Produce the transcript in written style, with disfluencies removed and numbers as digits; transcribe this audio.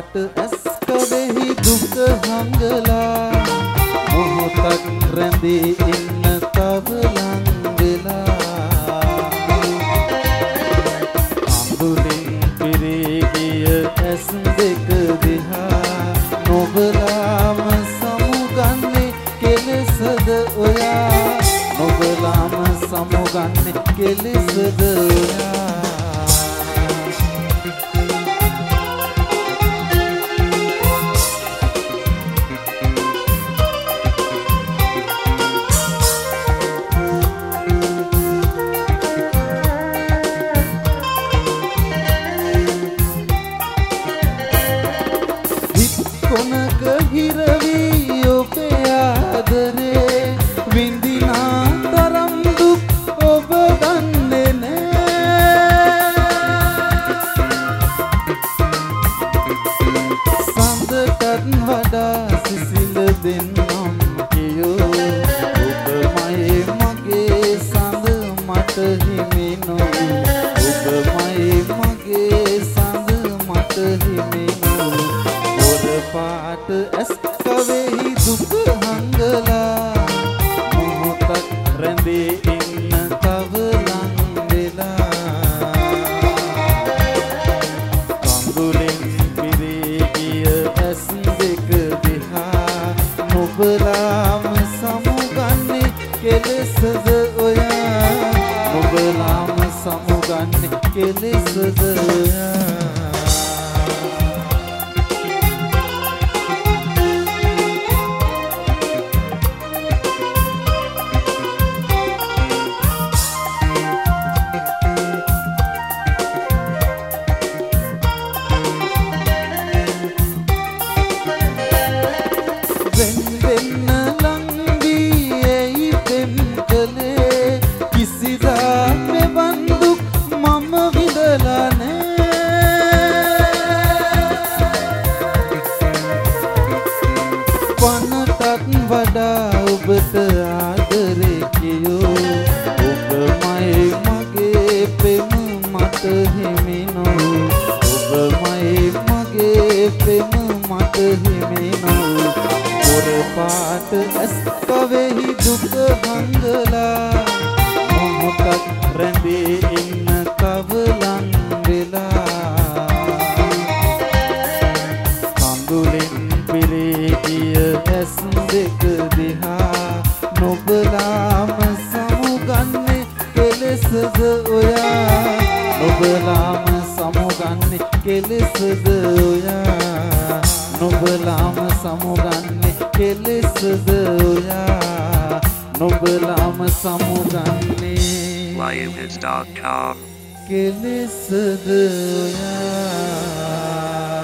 පාට ඇස් කවෙහි දුක හංගලා මොහොතක් රැඳී ඉන්න තව ලං වෙලා අඳුලින් පිරී ගිය ඇස් දෙක දිහා නොබලාම සමුගන්නේ කෙලෙසද ඔයා නොබලාම සමුගන්නේ කෙලෙසද ඔයා කොනක හිරවී ඔබේ ආදරේ විඳිනා තරම් දුක් ඔබ දන්නේ නෑ සඳටත් වඩා සිසිල දෙන්නම් කියෝ ඔබමයි මගේ සඳ මට හිමිනෝ ඔබමයි මගේ සඳ මට හිමිනෝ පාට ඇස් කවෙහි දුක හංගලා මොහොතක් රැඳී ඉන්න තව ලං වෙලා කඳුලෙන් පිරී ගිය ඇස් දෙක දිහා නොබලාම සමුගන්නේ කෙලෙසද ඔයා නොබලාම සමුගන්නේ කෙලෙසද ඔයා වෙන්න ලංවී ඇයි පෙම් කළේ කිසිදා මෙවන් දුක් මම විඳලා නෑ පනටත් වඩා ඔබට ආදරේ කියෝ ඔබමයි මගේ පෙම් මට හිමිනෝ ඔබමයි මගේ පෙම් මට හිමිනෝ පාට ඇස් කවෙහි දුක හංගලා මොහොතක් රැඳී ඉන්න තව ලං වෙලා කඳුලෙන් පිරී ගිය ඇස් දෙක දිහා නොබලාම සමුගන්නේ කෙලෙසද ඔයා නොබලාම සමුගන්නේ කෙලෙසද ඔයා නොබලාම සමුගන්නේ කෙලෙසද ඔයා නොබලාම සමුගන්නේ Lionheads.com කෙලෙසද ඔයා